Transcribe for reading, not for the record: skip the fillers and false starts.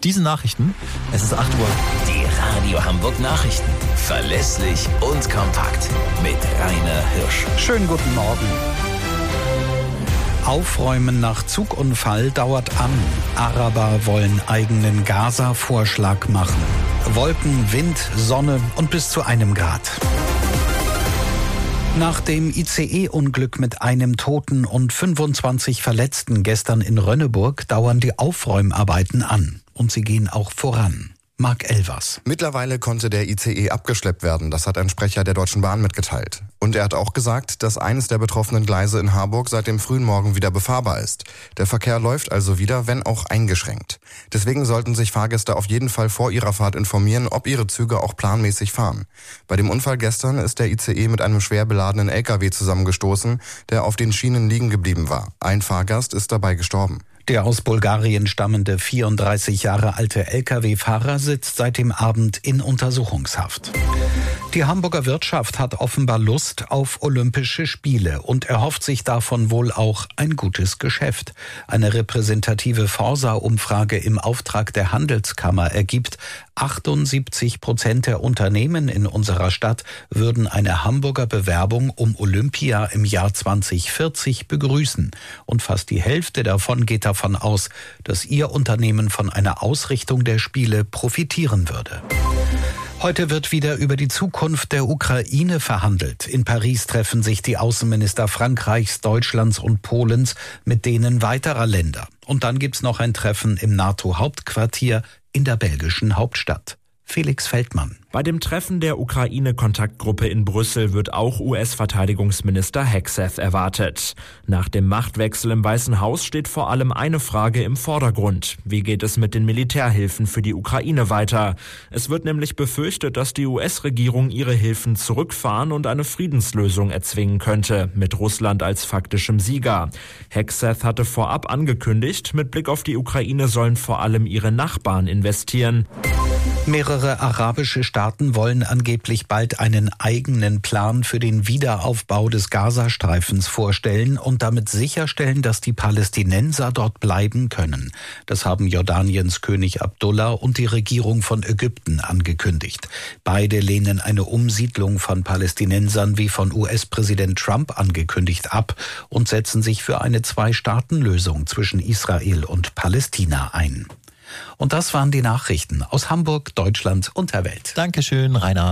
diesen Nachrichten. Es ist 8 Uhr. Die Radio Hamburg Nachrichten. Verlässlich und kompakt. Mit Rainer Hirsch. Schönen guten Morgen. Aufräumen nach Zugunfall dauert an. Araber wollen eigenen Gaza-Vorschlag machen. Wolken, Wind, Sonne und bis zu 1 Grad. Nach dem ICE-Unglück mit einem Toten und 25 Verletzten gestern in Rönneburg dauern die Aufräumarbeiten an. Und sie gehen auch voran. Marc Elvers. Mittlerweile konnte der ICE abgeschleppt werden, das hat ein Sprecher der Deutschen Bahn mitgeteilt. Und er hat auch gesagt, dass eines der betroffenen Gleise in Harburg seit dem frühen Morgen wieder befahrbar ist. Der Verkehr läuft also wieder, wenn auch eingeschränkt. Deswegen sollten sich Fahrgäste auf jeden Fall vor ihrer Fahrt informieren, ob ihre Züge auch planmäßig fahren. Bei dem Unfall gestern ist der ICE mit einem schwer beladenen LKW zusammengestoßen, der auf den Schienen liegen geblieben war. Ein Fahrgast ist dabei gestorben. Der aus Bulgarien stammende 34 Jahre alte Lkw-Fahrer sitzt seit dem Abend in Untersuchungshaft. Die Hamburger Wirtschaft hat offenbar Lust auf Olympische Spiele und erhofft sich davon wohl auch ein gutes Geschäft. Eine repräsentative Forsa-Umfrage im Auftrag der Handelskammer ergibt, 78% der Unternehmen in unserer Stadt würden eine Hamburger Bewerbung um Olympia im Jahr 2040 begrüßen. Und fast die Hälfte davon geht davon aus, dass ihr Unternehmen von einer Ausrichtung der Spiele profitieren würde. Heute wird wieder über die Zukunft der Ukraine verhandelt. In Paris treffen sich die Außenminister Frankreichs, Deutschlands und Polens mit denen weiterer Länder. Und dann gibt's noch ein Treffen im NATO-Hauptquartier in der belgischen Hauptstadt. Felix Feldmann. Bei dem Treffen der Ukraine-Kontaktgruppe in Brüssel wird auch US-Verteidigungsminister Hegseth erwartet. Nach dem Machtwechsel im Weißen Haus steht vor allem eine Frage im Vordergrund. Wie geht es mit den Militärhilfen für die Ukraine weiter? Es wird nämlich befürchtet, dass die US-Regierung ihre Hilfen zurückfahren und eine Friedenslösung erzwingen könnte, mit Russland als faktischem Sieger. Hegseth hatte vorab angekündigt, mit Blick auf die Ukraine sollen vor allem ihre Nachbarn investieren. Mehrere arabische Staaten wollen angeblich bald einen eigenen Plan für den Wiederaufbau des Gazastreifens vorstellen und damit sicherstellen, dass die Palästinenser dort bleiben können. Das haben Jordaniens König Abdullah und die Regierung von Ägypten angekündigt. Beide lehnen eine Umsiedlung von Palästinensern wie von US-Präsident Trump angekündigt ab und setzen sich für eine Zwei-Staaten-Lösung zwischen Israel und Palästina ein. Und das waren die Nachrichten aus Hamburg, Deutschland und der Welt. Dankeschön, Rainer.